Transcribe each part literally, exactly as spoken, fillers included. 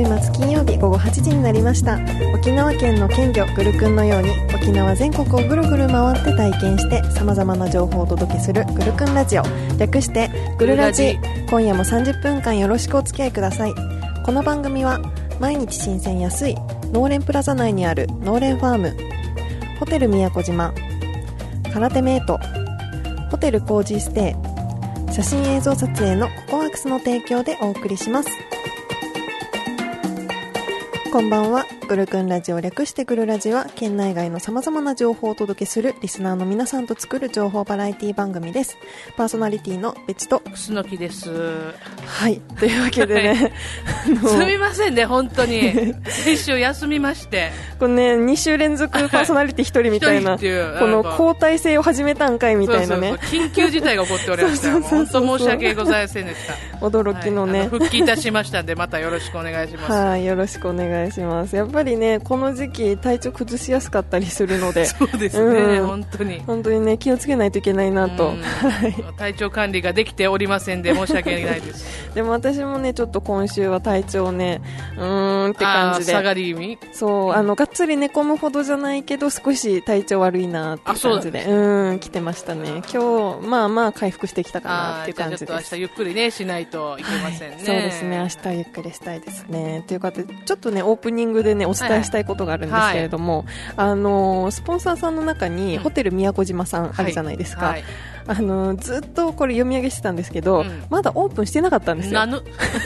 週末金曜日午後はちじになりました。沖縄県の県魚グルクンのように沖縄全国をぐるぐる回って体験して様々な情報をお届けするグルクンラジオ、略してグルラジ。今夜もさんじゅっぷんかんよろしくお付き合いください。この番組は毎日新鮮安い農連プラザ内にある農連ファーム、ホテル宮古島、空手メイト、ホテルコージーステイ、写真映像撮影のココワークスの提供でお送りします。こんばんは。グルクンラジオ、略してグルラジは県内外の様々な情報をお届けするリスナーの皆さんと作る情報バラエティ番組です。パーソナリティのベチと楠木です。 はい、というわけでね、 はい、すみませんね、本当に先週休みましてこれね、に週連続パーソナリティひとりみたいな、この交代制を始めたんかいみたいなね、 そうそうそう、緊急事態が起こっておりました本当申し訳ございませんでした驚きのね、 はい、復帰いたしましたんでまたよろしくお願いします。 はい、よろしくお願いします。やっぱりね、この時期体調崩しやすかったりするのでそうですね、うん、本当に本当にね、気をつけないといけないなと、はい、 体調管理ができておりませんで申し訳ないですでも私もね、ちょっと今週は体調ね、うーんって感じで、 下がり気味、 そう、あのがっつり寝込むほどじゃないけど少し体調悪いなって感じで、うーん来てましたね。今日まあまあ回復してきたかなっていう感じです。 じゃあちょっと明日ゆっくりねしないといけませんね、はい、 そうですね、明日ゆっくりしたいですね。というかでちょっとね、オープニングでねお伝えしたいことがあるんですけれども、はいはい、あのスポンサーさんの中に、うん、ホテル宮古島さんあるじゃないですか、はいはい、あのずっとこれ読み上げしてたんですけど、うん、まだオープンしてなかったんですよ。なぬ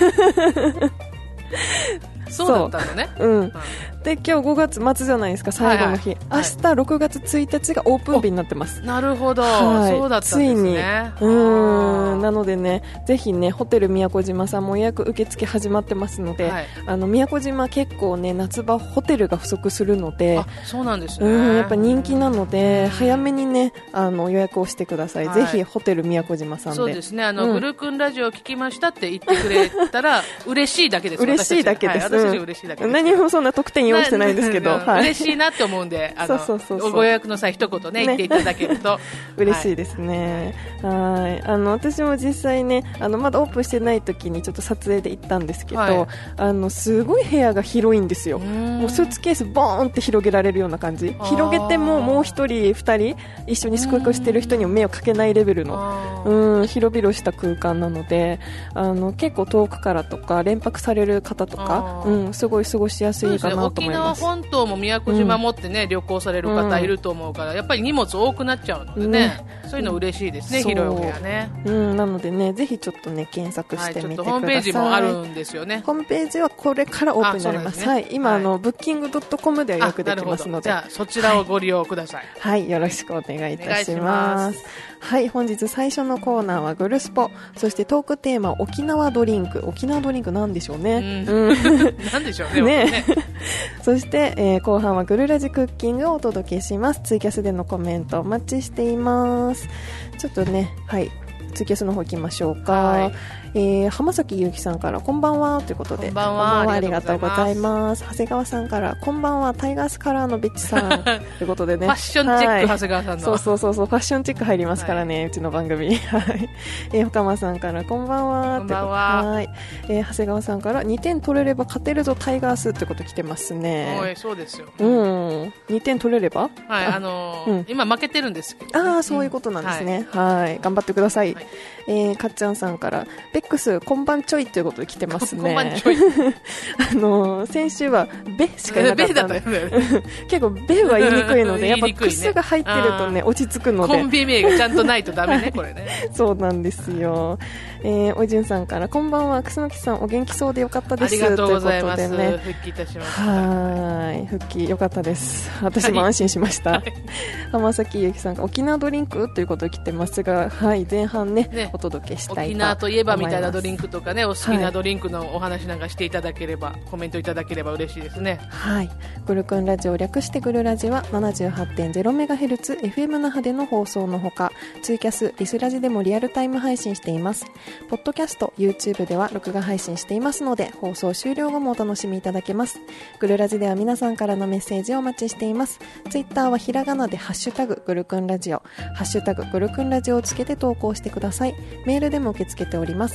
そうだったのね。 う、うん、で今日ごがつ末じゃないですか、最後の日、はいはい、明日ろくがつついたちがオープン日になってます。 なるほど、はい、そうだったんですね。ついに、 うん、なのでね、ぜひね、ホテル宮古島さんも予約受付始まってますので、はい、あの宮古島結構ね、夏場ホテルが不足するので、 あ、そうなんですね、 うん、やっぱ人気なので早めにね、あの予約をしてください、はい、ぜひホテル宮古島さんで。 そうですね、あの、うん、グルクンラジオを聞きましたって言ってくれたら嬉しいだけです。 嬉しいだけです、 はい、私たち嬉しいだけです。 何もそんな特典用意してないんですけど、 はい、嬉しいなって思うんで、あのそうそうそうそう、ご予約の際一言ね、言っていただけると、ね、 嬉しいですね。はい、あの私も実際ね、あのまだオープンしてない時にちょっと撮影で行ったんですけど、はい、あのすごい部屋が広いんですよ。もうスーツケースボーンって広げられるような感じ、広げてももう一人二人一緒に宿泊してる人にも目をかけないレベルの、うん、広々した空間なので、あの結構遠くからとか連泊される方とか、うん、すごい過ごしやすいかなと思います。 沖縄本島も宮古島もってね、うん、旅行される方いると思うから、やっぱり荷物多くなっちゃうのでね、ね、そういうの嬉しいですね、広いお部屋ね、 うん、なのでね、ぜひちょっとね検索してみてください。 はい、ちょっとホームページもあるんですよね。 ホームページはこれからオープンになります。はい、今、はい、あのブッキングドットコムで予約できますので、 じゃあそちらをご利用ください。 はい、はい、よろしくお願いいたします。はい、本日最初のコーナーはグルスポ、そしてトークテーマ沖縄ドリンク。沖縄ドリンクなんでしょうね、 うんうん、なんでしょう ね, ねそして、えー、後半はグルラジクッキングをお届けします。ツイキャスでのコメントお待ちしています。ちょっとね、はい、ツイキャスの方行きましょうか。はい、えー、浜崎ゆうきさんからこんばんはということで、 こんばんは、 ありがとうございます。長谷川さんからこんばんは、タイガースカラーのビッチさんということでね、 ファッションチェック、はい、長谷川さんのそうそうそうそう、ファッションチェック入りますからね、はい、うちの番組はい、えー、深間さんからこんばんは、 こんばんは、 はい、えー、長谷川さんからにてん取れれば勝てるぞタイガースってこと来てますね。 おい、そうですよ、 うん、にてん取れれば、 はい、あのーうん、今負けてるんですけど、 ね、ああ、そういうことなんですね、うん、はい、はい、頑張ってください、はい、えー、かっちゃんさんからベックスこんばんちょいということで来てますね。 こんばんちょいあのー、先週はベしかいなかったんで、結構ベは言いにくいので、やっぱクスが入ってるとね落ち着くので、 コンビ名がちゃんとないとダメねこれねそうなんですよ。えー、おじゅんさんからこんばんは、楠木さんお元気そうでよかったです。 ありがとうございます。 ということでね、 復帰いたしました。 はい、復帰よかったです。私も安心しました、はい、浜崎ゆきさんが沖縄ドリンクということで来てますが、はい、前半 ね, ねお届けしたいと思います。 沖縄といえばみたいなドリンクとかね、お好きなドリンクのお話なんかしていただければ、はい、コメントいただければ嬉しいですね。 はい、グルクンラジオ略してグルラジは ななじゅうはちてんゼロメガヘルツ エフエム 那覇での放送のほか、ツイキャス、リスラジでもリアルタイム配信しています。ポッドキャスト、YouTube では録画配信していますので、放送終了後もお楽しみいただけます。グルラジでは皆さんからのメッセージをお待ちしています。ツイッターはひらがなでハッシュタググルクンラジオ、ハッシュタググルクンラジオをつけて投稿してください。メールでも受け付けております。 。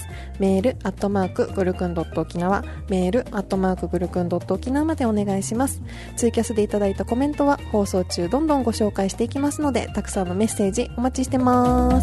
メールアットマークグルクンドット沖縄、メールアットマークグルクンドット沖縄までお願いします。ツイキャスでいただいたコメントは放送中どんどんご紹介していきますので、たくさんのメッセージお待ちしてます。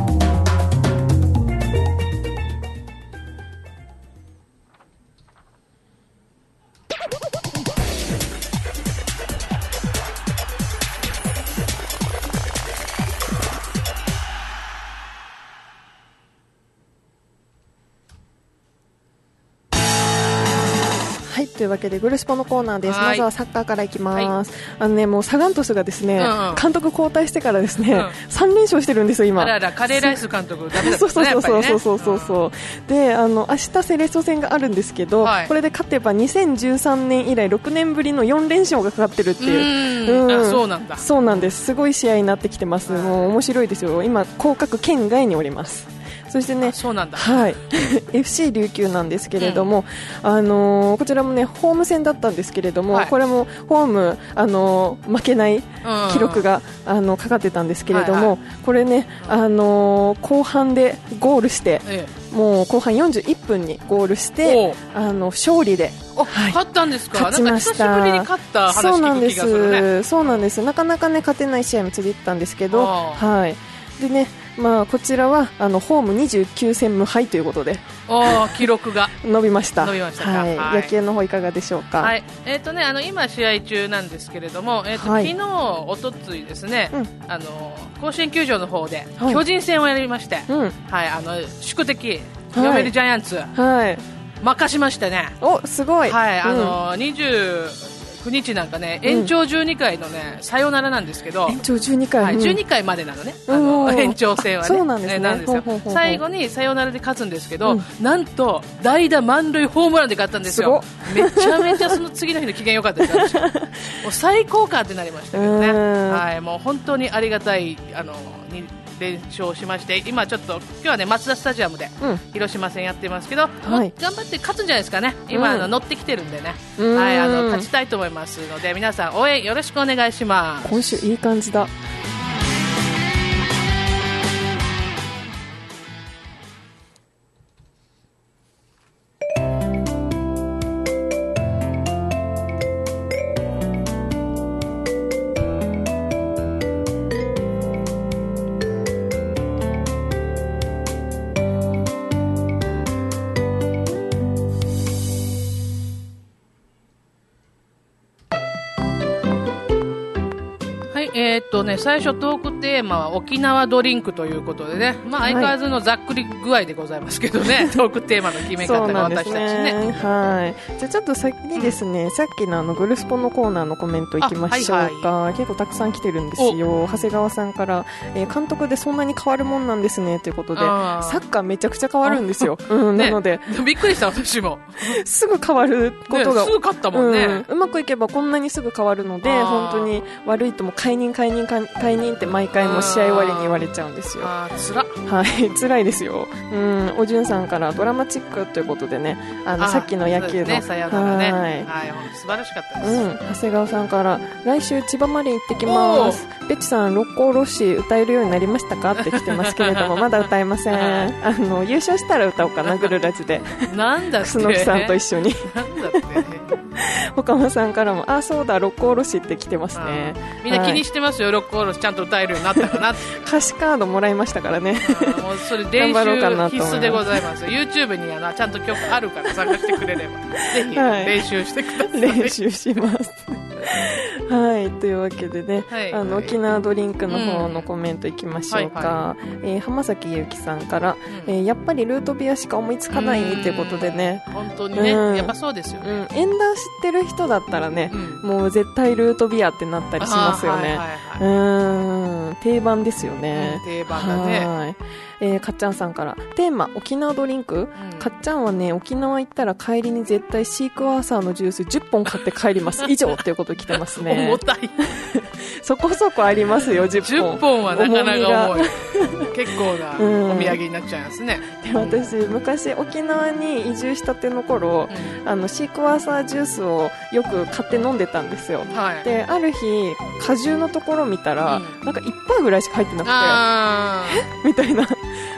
というわけでグルスポのコーナーです。まずはサッカーからいきます。はい、あのね、もうサガン鳥栖がですね、うんうん、監督交代してからですね、うん、さん連勝してるんですよ今。 あらら、カレーライス監督ダメだったね。 そうそうそうそうそうそうそう、うん、で、あの明日セレッソ戦があるんですけど、はい、これで勝てばにせんじゅうさんねん以来ろくねんぶりのよん連勝がかかってるっていう。 うん、うん、あ、そうなんだ。 そうなんです。すごい試合になってきてます。もう面白いですよ。今降格圏外におります。そしてね、 そうなんだ、 はい、エフシー 琉球なんですけれども、うん、あのー、こちらもねホーム戦だったんですけれども、はい、これもホーム、あのー、負けない記録が、うん、あのかかってたんですけれども、はいはい、これね、あのー、後半でゴールして、ええ、もう後半よんじゅういっぷんにゴールしてあの勝利で、 はい、勝ったんですか。 勝ちました。 なんか久しぶりに勝った話聞く気がするね。 そうなんです。なかなかね勝てない試合も続いてたんですけど、はい、でね、まあ、こちらはあのホームにじゅうきゅう戦無敗ということで、 お記録が伸びました。 伸びましたか。 はいはい、野球の方いかがでしょうか。 はい、えーとね、あの今試合中なんですけれども、えーとはい、昨日おとついですね、うん、あの甲子園球場の方で巨人戦をやりまして、はいはい、あの宿敵読売ジャイアンツ、はい、任しましてね。 おすごい、 はい、あの、うん、にじゅうくにちなんかね、延長じゅうにかいのね、さよならなんですけど、 延長じゅうにかい、 はい、じゅうにかいまでなのね、あの延長戦はね。 そうなんですね。 なんですよ。ほうほうほうほう、最後にさよならで勝つんですけど、うん、なんと代打満塁ホームランで勝ったんですよ。めちゃめちゃその次の日の機嫌良かったですよ。もう最高かってなりましたけどね。はい、もう本当にありがたいあのに連勝しまして、今ちょっと今日はねマツダスタジアムで広島戦やってますけど、うん、頑張って勝つんじゃないですかね。今、うん、あの乗ってきてるんでね、はい、あの勝ちたいと思いますので、皆さん応援よろしくお願いします。 今週いい感じだ。 えーっとね、最初トークテーマは沖縄ドリンクということでね、まあ、相変わらずのざっくり具合でございますけどね、はい、トークテーマの決め方が私たちね。 はい、じゃあちょっと先にですね、うん、さっきのあのグルスポのコーナーのコメントいきましょうか、はいはい、結構たくさん来てるんですよ。長谷川さんから、えー、監督でそんなに変わるもんなんですねということで、サッカーめちゃくちゃ変わるんですよ、うん、なので、 ね、びっくりした私もすぐ変わることが、 ね、すぐ勝ったもんね、 うん、うまくいけばこんなにすぐ変わるので、本当に悪いとも解任解任解任って毎回も試合終わりに言われちゃうんですよ。 あーつら、 はい、辛いですよ。うん、おじゅんさんからドラマチックということでね、あのさっきの野球の、 ね、さよならね、はい、はい、素晴らしかったです、 うん、長谷川さんから来週千葉マリン行ってきます。ベッチさん六甲おろし歌えるようになりましたかって来てますけれどもまだ歌えません。あの優勝したら歌おうかな、グルラジでなんだって楠木さんと一緒になんだって岡本さんからもあそうだ六甲おろしって来てますね。 みんな気にしてますよ、はい、六甲おろしちゃんと歌えるようになったかな歌詞カードもらいましたからね。 もうそれ練習必須でございます。 YouTube にあのちゃんと曲あるから探してくれればぜひ練習してください、 はい、練習しますはい、というわけでね、はい、あの沖縄ドリンクの方のコメントいきましょうか、うんはいはい、えー、浜崎ゆうきさんから、うん、えー、やっぱりルートビアしか思いつかないということでね、 本当にね、うん、やっぱそうですよね、うん、 エンダー知ってる人だったらね、うん、もう絶対ルートビアってなったりしますよね、はいはいはい、うん、定番ですよね、 うん、定番だね。 はい、えー、かっちゃんさんからテーマ沖縄ドリンク、うん、かっちゃんはね沖縄行ったら帰りに絶対シークワーサーのジュースじゅっぽん買って帰ります以上ということ来てますね。 重たいそこそこありますよじゅっぽん。 じゅっぽんはなかなか重い結構なお土産になっちゃいますね、 うん、で私昔沖縄に移住したての頃、うん、あのシークワーサージュースをよく買って飲んでたんですよ、はい、である日果汁のところ見たら、うん、なんかいちパーセントぐらいしか入ってなくてえみたいな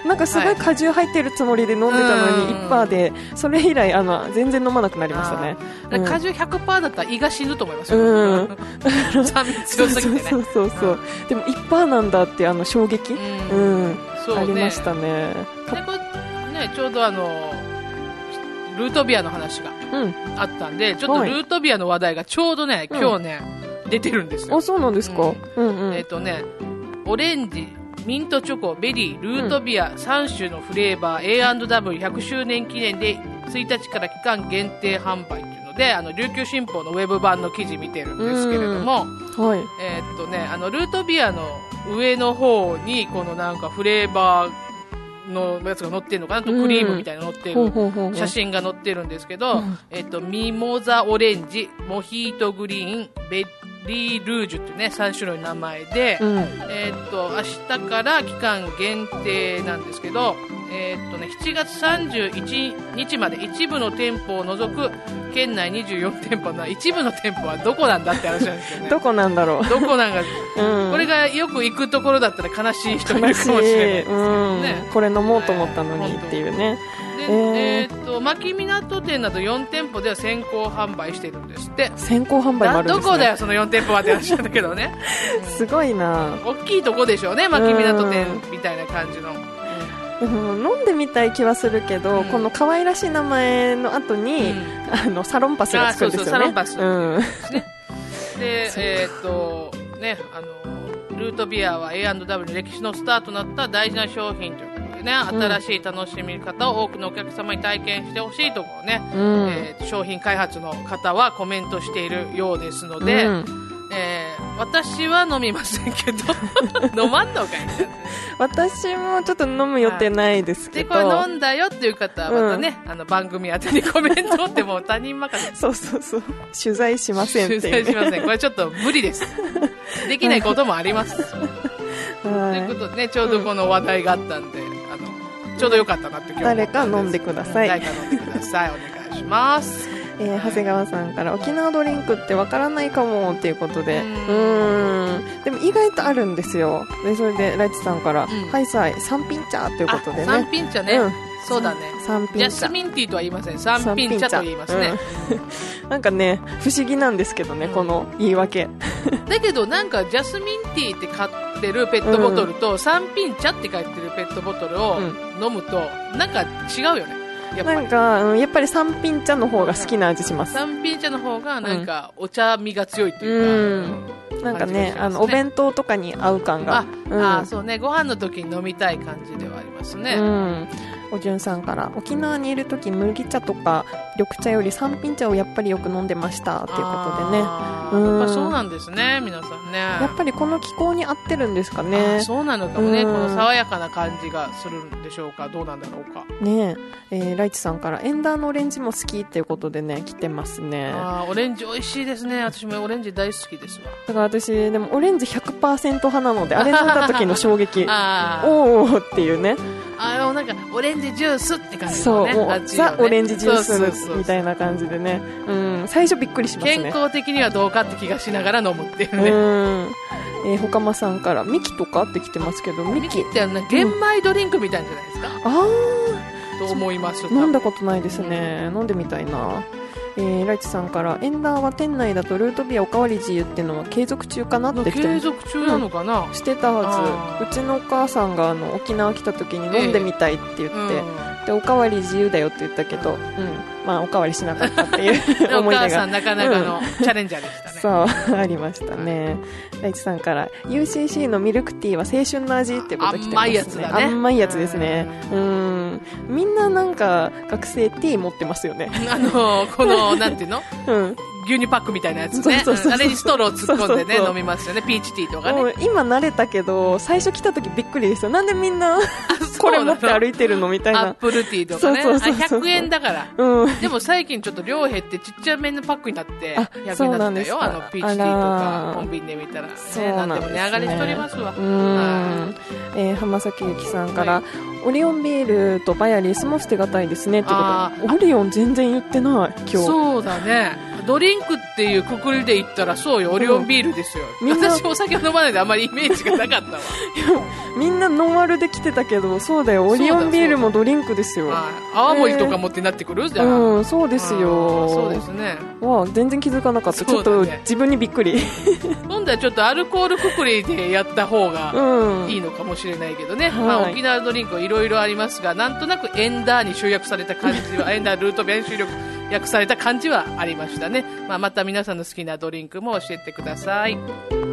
なんかすごい果汁入ってるつもりで飲んでたのに いちパーセント で、それ以来あの全然飲まなくなりましたね。 うん、果汁 ひゃくパーセント だったら胃が死ぬと思いますよ、うん、酸味強すぎてね。 そうそうそうそう、うん、でも いちパーセント なんだってあの衝撃、うんうんそうね、ありましたね。 でこれねちょうどあのルートビアの話があったんで、うん、ちょっとルートビアの話題がちょうどね、はい、今日ね、うん、出てるんですよ。 あ、そうなんですか。うんうんうん、 えっとねオレンジ、ミントチョコ、ベリー、ルートビア、うん、さん種のフレーバー エーアンドダブリューひゃく 周年記念でついたちから期間限定販売というので、あの琉球新報のウェブ版の記事見てるんですけれども、 はい、 えーっとね、あのルートビアの上の方にこのなんかフレーバーのやつが載ってるのかなと、クリームみたいなの載ってる写真が載ってるんですけど、えっとミモザオレンジ、モヒートグリーン、ベリールージュっていうねさん種類の名前で、うん、えっと明日から期間限定なんですけど、えっとねしちがつさんじゅういちにちまで一部の店舗を除く県内にじゅうよんてんぽの一部の店舗はどこなんだって話なんですよね。 どこなんだろう。 どこなんか、うん、これがよく行くところだったら悲しい人もいるかもしれないですけどね、 うん、これ飲もうと思ったのにっていうね。 でえーえー、っと牧港店などよんてんぽでは先行販売しているんですって。 先行販売もあるんですね。 どこだよそのよんてんぽはって話なんだけどね、 うん、すごいな。 大きいとこでしょうね、牧港店みたいな感じの。 でも飲んでみたい気はするけど、うん、この可愛らしい名前の後に、うん、あのサロンパスがつくんですよね。 あ、そうそうサロンパス、うん、でえー、っとねあのルートビアは エーアンドダブリュー の歴史のスタートとなった大事な商品ということでね、新しい楽しみ方を多くのお客様に体験してほしいところね、うん、えー、商品開発の方はコメントしているようですので、うん、えー、私は飲みませんけど飲まんのかい私もちょっと飲む予定ないですけど、 でこれ飲んだよっていう方はまたね、うん、あの番組宛てにコメントってもう他人任せ。 そうそうそう、取材しませんっていう、ね、 取材しません、これちょっと無理ですできないこともありますということでね、ちょうどこの話題があったんで、うん、あのちょうどよかったなって今日誰か飲んでください。 誰か飲んでくださいお願いします。 えー、長谷川さんから沖縄ドリンクってわからないかもっていうことで、うーんでも意外とあるんですよ。でそれでライチさんから、うん、はいさい三品茶ということでね。 三品茶ね、うん、そうだね。 三品茶、 ジャスミンティーとは言いません、三品茶と言いますね、 うん、なんかね不思議なんですけどね、うん、この言い訳だけどなんかジャスミンティーって買ってるペットボトルと、うん、三品茶って書いてるペットボトルを飲むと、うん、なんか違うよね。やっぱりなんか、うん、やっぱり三品茶の方が好きな味します。 三品茶の方がなんかお茶味が強いというか、 うん、なんかね、あのお弁当とかに合う感が、 あ、うん、あそうね、ご飯の時に飲みたい感じではありますね。うん、 おじゅんさんから沖縄にいる時麦茶とか緑茶より三品茶をやっぱりよく飲んでましたということでね、 うん、やっぱそうなんですね皆さんね。 やっぱりこの気候に合ってるんですかね。 あそうなのかもね、うん、この爽やかな感じがするんでしょうか、どうなんだろうかね。えー、ライチさんからエンダーのオレンジも好きっていうことでね来てますね。 あオレンジ美味しいですね。私もオレンジ大好きですわ。 だから私でもオレンジ ひゃくパーセント 派なのであれ飲んだ時の衝撃あおーっていうね、 あなんかオレンジジュースって感じのね。 そう、 ね、 ザ・オレンジジュースみたいな感じでね、うん、最初びっくりしますね。 健康的にはどうかって気がしながら飲むっていうね。 うんえー、ほかまさんからミキとかって来てますけど、 ミキってあの玄米ドリンクみたいなんじゃないですか、うん、あーと思います。 飲んだことないですね、飲んでみたいな。えー、ライチさんからエンダーは店内だとルートビアおかわり自由っていうのは継続中かなって来てます。 継続中なのかな、 うん、してたはず。うちのお母さんがあの沖縄来た時に飲んでみたいって言って、えーうん、でおかわり自由だよって言ったけど、うんまあ、おかわりしなかったっていう思い出がお母さんなかなかのチャレンジャーでしたね、 うん、そうありましたね。ライチさんから ユーシーシー のミルクティーは青春の味ってこと来てますね。 甘いやつだね。 甘いやつですね。うん、みんななんか学生ティー持ってますよね。 あのこのなんていうの、うん、牛乳パックみたいなやつね。そうそうそうそう、あれにストロー突っ込んでね、そうそうそう飲みますよね。ピーチティーとかね。 今慣れたけど最初来た時びっくりですよ。なんでみんなこれ持って歩いてるのみたいな。 アップルティーとかね。そうそうそうそう、あひゃくえんだから、うん、でも最近ちょっと量減ってちっちゃめのパックになってひゃくえんになったよ。あのピーチティーとかコンビニで見たら、ね、なんでも値上がりしておりますわ。うん、 えー、浜崎ゆきさんから、はい、オリオンビールとバヤリスも捨てがたいですねってこと。オリオン全然言ってない今日。 そうだね。 ドリンクっていうくくりで言ったらそうよ、オリオンビールですよ、うん、私お酒を飲まないであまりイメージがなかったわみんなノンアルで来てたけど、そうだよ、オリオンビールもドリンクですよ。 泡盛とか持ってなってくる、えー、じゃあ、 うん、そうですよ。 そうですね。 わ、全然気づかなかった、ね、ちょっと自分にびっくり今度はちょっとアルコールくくりでやった方がいいのかもしれないけどね、うん、まあ、沖縄ドリンクいろいろありますが、なんとなくエンダーに集約された感じはエンダールートビアに集約された感じはありましたね。まあ、また皆さんの好きなドリンクも教えてください。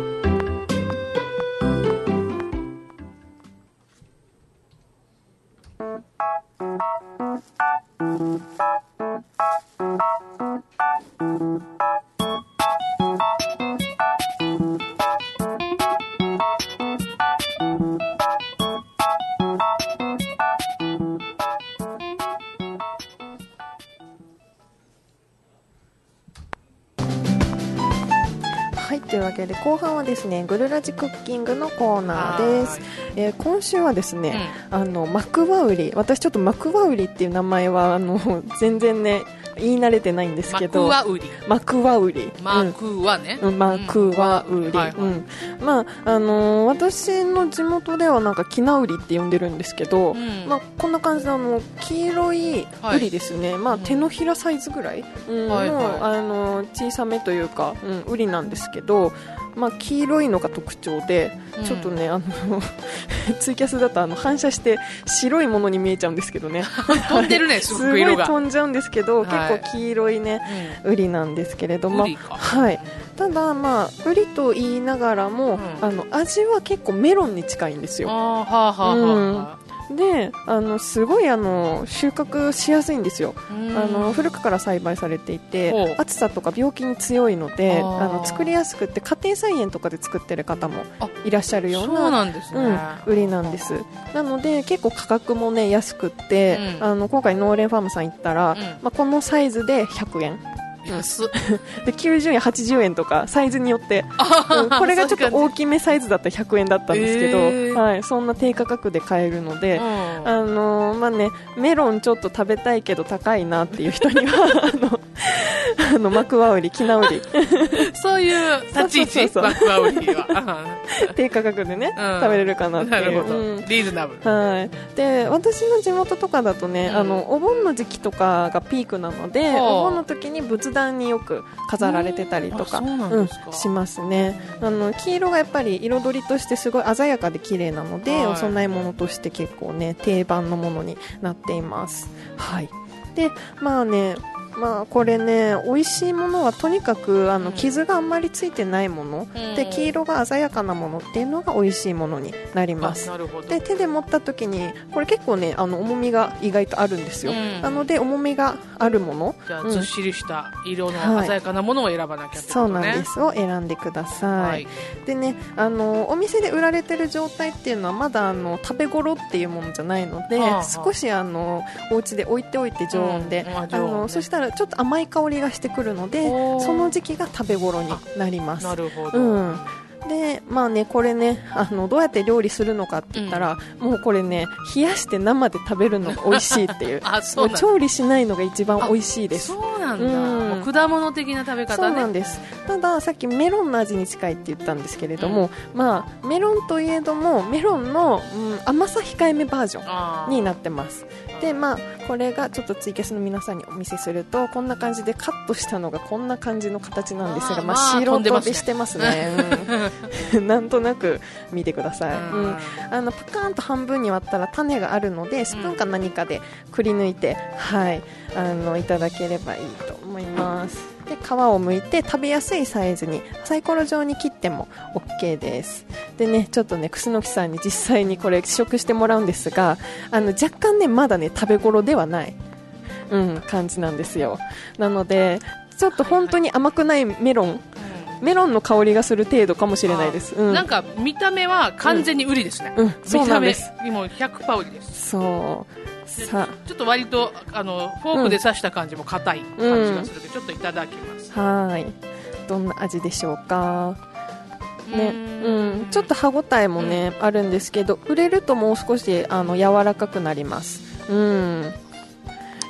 はい、というわけで後半はですね、グルラジクッキングのコーナーです。えー、今週はですね、うん、あのマクワウリ、私ちょっとマクワウリっていう名前はあの全然ね言い慣れてないんですけど、 マクワウリ、 マクワウリ、 マクワね、 うん、マクワウリ、うん、はいはい、うん、まああのー、私の地元ではなんかキナウリって呼んでるんですけど、うん、まあこんな感じであの黄色いウリですね、はい、まあ手のひらサイズぐらい、うん、はいはい、のあの小さめというか、うん、ウリなんですけど、まあ、黄色いのが特徴で、うん、ちょっとねあのツイキャスだとあの反射して白いものに見えちゃうんですけどね飛んでるね、すごく色がすごい飛んじゃうんですけど、はい、結構黄色いね、うん、ウリなんですけれども、はい、ただまあウリと言いながらも、うん、あの味は結構メロンに近いんですよ。あ、はあはあはあ、であのすごいあの収穫しやすいんですよ。あの古くから栽培されていて暑さとか病気に強いので、あの作りやすくて家庭菜園とかで作ってる方もいらっしゃるような、 そうなんですね、 うん、売りなんです。なので結構価格も、ね、安くって、うん、あの今回農連ファームさん行ったら、うん、まあ、このサイズでひゃくえん、 安できゅうじゅうえんはちじゅうえんとかサイズによって、うん、これがちょっと大きめサイズだったらひゃくえんだったんですけど、えーはい、そんな低価格で買えるので、うん、あのーまあね、メロンちょっと食べたいけど高いなっていう人にはあのあのマクワウリ、キナウリそういう立ち位置、そうそうそう、マクワウリは低価格でね、うん、食べれるかなっていう、なるほど、うん、 リーズナブル、 はい、で私の地元とかだとね、うん、あのお盆の時期とかがピークなので、お盆の時に仏壇によく飾られてたりとか、うん、うん、しますね。あの黄色がやっぱり彩りとしてすごい鮮やかで綺麗なので、はい、お供え物として結構ね定番のものになっています。はい。でまあね、まあ、これね美味しいものはとにかくあの傷があんまりついてないもの、うん、で黄色が鮮やかなものっていうのが美味しいものになります。 なるほど。 で手で持った時にこれ結構ねあの重みが意外とあるんですよ、うん、なので重みがあるもの、 じゃあずっしりした色の鮮やかなものを選ばなきゃってことね、はい、 そうなんですを選んでください、はい、でねあのお店で売られてる状態っていうのはまだあの食べ頃っていうものじゃないので、はあはあ、少しあのお家で置いておいて常温で、うん、あのそしたらちょっと甘い香りがしてくるのでその時期が食べ頃になります。 なるほど、 うん、でまあねこれねあのどうやって料理するのかって言ったら、うん、もうこれね冷やして生で食べるのが美味しいっていうあ、そうなんだ。 調理しないのが一番美味しいです。 そうなんだ、うん、もう果物的な食べ方ね。 そうなんです。たださっきメロンの味に近いって言ったんですけれども、うん、まあメロンといえどもメロンの、うん、甘さ控えめバージョンになってます。でまあこれがちょっとツイキャスの皆さんにお見せするとこんな感じでカットしたのがこんな感じの形なんですが、あ、まあ、白飛びしてますね、うん、なんとなく見てください、うん、あのパカーンと半分に割ったら種があるのでスプーンか何かでくり抜いて、はい、あのいただければいいと思います。で皮を剥いて食べやすいサイズにサイコロ状に切っても OK です。でねちょっとね楠木さんに実際にこれ試食してもらうんですが、あの若干ねまだね食べ頃ではない、うん、感じなんですよ。なのでちょっと本当に甘くないメロン、メロンの香りがする程度かもしれないです、うん、 なんか見た目は完全にウリですね、 うんうん、そうなんです。 見た目もう ひゃくパーセント ウリです。 そうさちょっと割とあのフォークで刺した感じも硬い感じがするので、うん、ちょっといただきます。 はいどんな味でしょうかね、うん、ちょっと歯ごたえもね、うん、あるんですけど売れるともう少しあの柔らかくなります。うん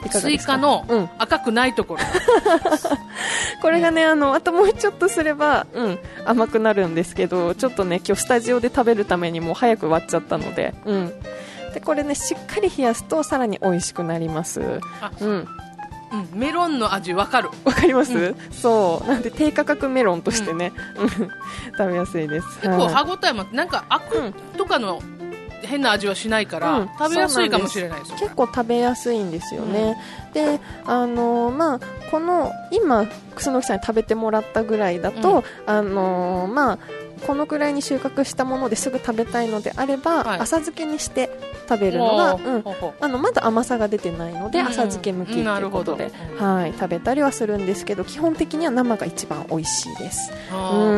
いかがですか？ スイカの赤くないところ、 うん、これがね、あのあともうちょっとすれば、うん、甘くなるんですけど、ちょっとね今日スタジオで食べるためにもう早く割っちゃったので、うん、でこれねしっかり冷やすとさらに美味しくなります。うん、 うん、メロンの味わかる。 わかります、うん、そうなんで低価格メロンとしてね、うん、食べやすいです。 結構歯ごたえもなんかアクとかの変な味はしないから、うん、食べやすいかもしれないですよ。 結構食べやすいんですよね、うん、であのまあこの今楠木さんに食べてもらったぐらいだと、うん、あのまあこのくらいに収穫したものですぐ食べたいのであれば、はい、浅漬けにして食べるのが、うん、あのまだ甘さが出てないので、うん、浅漬け向きということで、うん、はい、食べたりはするんですけど、基本的には生が一番美味しいです。 あ、うん、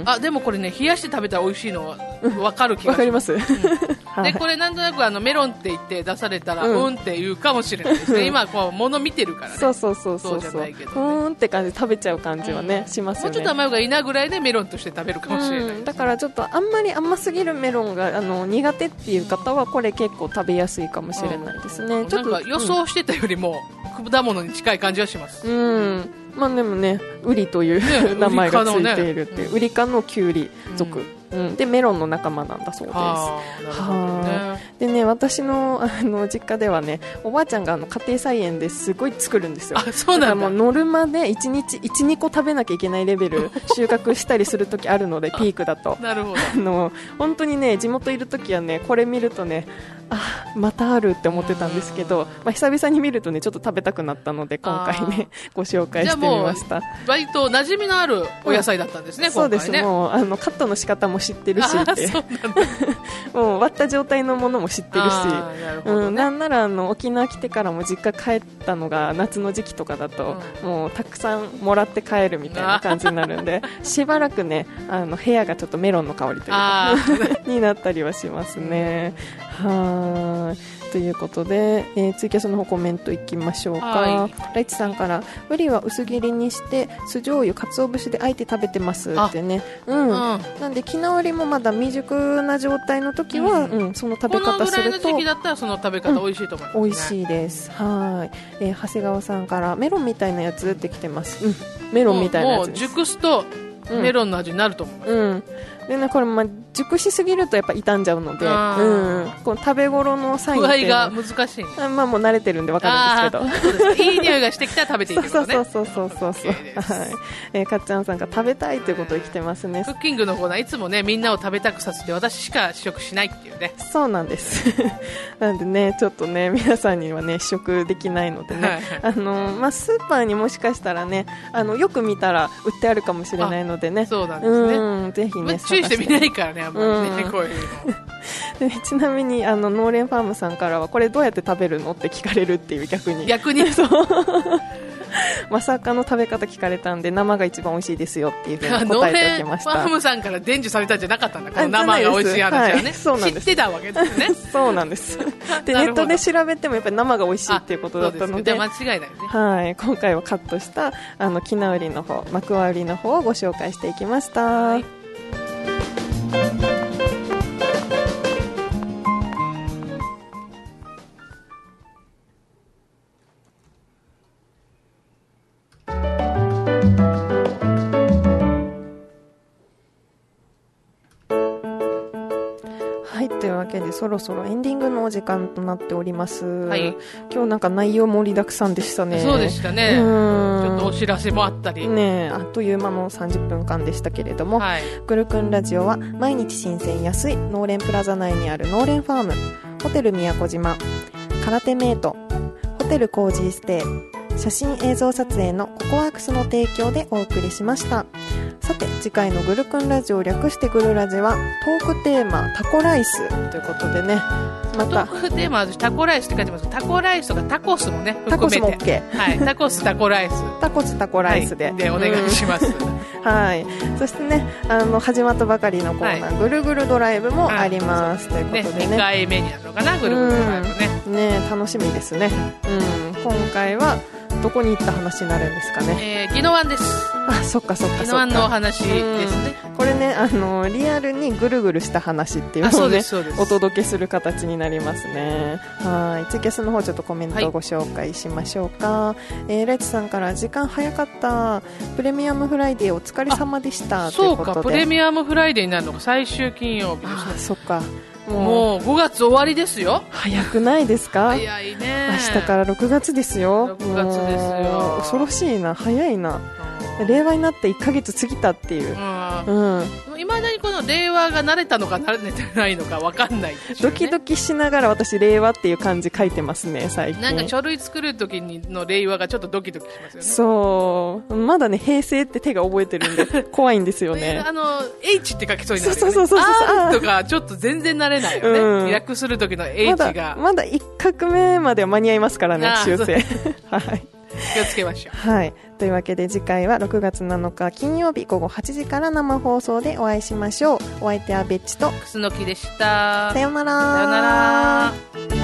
あでもこれね冷やして食べたら美味しいのは分かる気がします。 わかります、 うん、でこれなんとなくあのメロンって言って出されたら、うん、うんって言うかもしれないですね。今こう物見てるからね。 そうそうそうそうそう、そうじゃないけどね、うんって感じで食べちゃう感じはね、うん、しますよね。 もうちょっと甘い方がいいなぐらいでメロンとして食べるかもしれない、 うん、だからちょっとあんまり甘すぎるメロンがあの苦手っていう方はこれ結構食べやすいかもしれないですね、うん、 ちょっとなんか予想してたよりも、うん、果物に近い感じはします。 うん、まあでもねウリという、ね、名前がついているっていう、ね、ウリ科のキュウリ属、うんうん、でメロンの仲間なんだそうです。はでね、私 の, あの実家ではねおばあちゃんがあの家庭菜園ですごい作るんですよ。 あ、そうなんだ。 だからもうノルマでいちにち いち,に 個食べなきゃいけないレベル収穫したりするときあるのでピークだとなるほど。 あの本当にね地元いるときはねこれ見るとねあまたあるって思ってたんですけど、まあ、久々に見るとねちょっと食べたくなったので今回ねご紹介してみました。 割と馴染みのあるお野菜だったんですね、うん、今回ね。 そうです。もうあのカットの仕方も知ってるしってそうなんだもう割った状態のものも知ってるし、なるほどね、うん、なんならあの沖縄来てからも実家帰ったのが夏の時期とかだと、うん、もうたくさんもらって帰るみたいな感じになるんでしばらくねあの部屋がちょっとメロンの香りというかになったりはしますね。はいということで、えー、ツイキャスの方コメントいきましょうか。はい、ライチさんからウリは薄切りにして酢醤油鰹節であえて食べてますってね、うん、うん、なんで絹織もまだ未熟な状態の時は、うんうん、その食べ方するとこのぐらいの時期だったらその食べ方美味しいと思いますね、うん、美味しいです。はい、えー、長谷川さんからメロンみたいなやつってきてます、うん、メロンみたいなやつです。 もう熟すとメロンの味になると思います、 うんうんでね、これまあ熟しすぎるとやっぱ傷んじゃうので、うん、この食べ頃のサインって具合が難しい、 あ、まあ、もう慣れてるんで分かるんですけどいい匂いがしてきたら食べていいってことね。 そうそうそうそうそう、はい、えー、かっちゃんさんが食べたいということで来てますね。 クッキングのコーナーいつもねみんなを食べたくさせて私しか試食しないっていうね。 そうなんですなんでねちょっとね皆さんにはね試食できないのでね、はいはい、あのまあ、スーパーにもしかしたらねあのよく見たら売ってあるかもしれないのでね。 そうなんですね、 うん、ぜひね注意してみないからねあんまりね、うん、こういうのでちなみにあの農連ファームさんからはこれどうやって食べるのって聞かれるっていう逆に逆にそうまさかの食べ方聞かれたんで生が一番美味しいですよっていうふうに答えておきました。 農連ファームさんから伝授されたんじゃなかったんだこの生が美味しい話はね、はい、そうなんです。知ってたわけですねそうなんですでネットで調べてもやっぱり生が美味しいっていうことだったの で, で間違いないね、 はい、今回はカットしたあの絹織の方マクワウリの方をご紹介していきました。はい、というわけでそろそろエンディングのお時間となっております、はい、今日なんか内容盛りだくさんでしたね。 そうでしたね。ちょっとお知らせもあったり、 ね、あっという間のさんじゅっぷんかんでしたけれども、はい、グルクンラジオは毎日新鮮安い農連プラザ内にある農連ファーム、ホテル宮古島、空手メイト、ホテルコージーステイ、写真映像撮影のココワークスの提供でお送りしました。さて次回のグルクンラジオ略してグルラジはトークテーマタコライスということでね、またトークテーマはタコライスって書いてます。タコライスとかタコスもねタコスも OK、 はい、タコスタコライスタコスタコライスで、 はい、でお願いします、うん、 はい。そしてねあの始まったばかりのコーナー、はい、ぐるぐるドライブもあります、はい、ということでね、 にかいめになるのかなぐるぐるドライブね、 うん、ね楽しみですね、うん、今回はどこに行った話になるんですかね。 えー、宜野湾です。 あ、そっかそっかそっか。 宜野湾のお話ですね。 これね、あのリアルにぐるぐるした話っていうのを、ね、お届けする形になりますね。はい、ツイキャスの方ちょっとコメントをご紹介しましょうか。はい、えー、ライチさんから時間早かった、プレミアムフライデーお疲れ様でしたということで。 そうか、プレミアムフライデーになるのが最終金曜日ですね。 あ、そっか、も う, もうごがつ終わりですよ。 早くないですか。 早いね。 明日からろくがつですよ。 ろくがつですよ。 恐ろしいな、早いな。令和になっていっかげつ過ぎたっていう、うんうん、いまだにこの令和が慣れたのか慣れてないのか分かんない、ね、 ドキドキしながら私令和っていう漢字書いてますね最近。 なんか書類作る時の令和がちょっとドキドキしますよね。 そうまだね平成って手が覚えてるんで怖いんですよね。 あの H って書きそうになるよね。 そうそうそうそうそう R とかちょっと全然慣れないよね、うん、訳する時の H がまだまだいっ画目までは間に合いますからね修正はい気をつけましょう。 はい、というわけで次回はろくがつなのか金曜日ごごはちじから生放送でお会いしましょう。お相手はベッチとクスノキでした。 さようなら。 さようなら。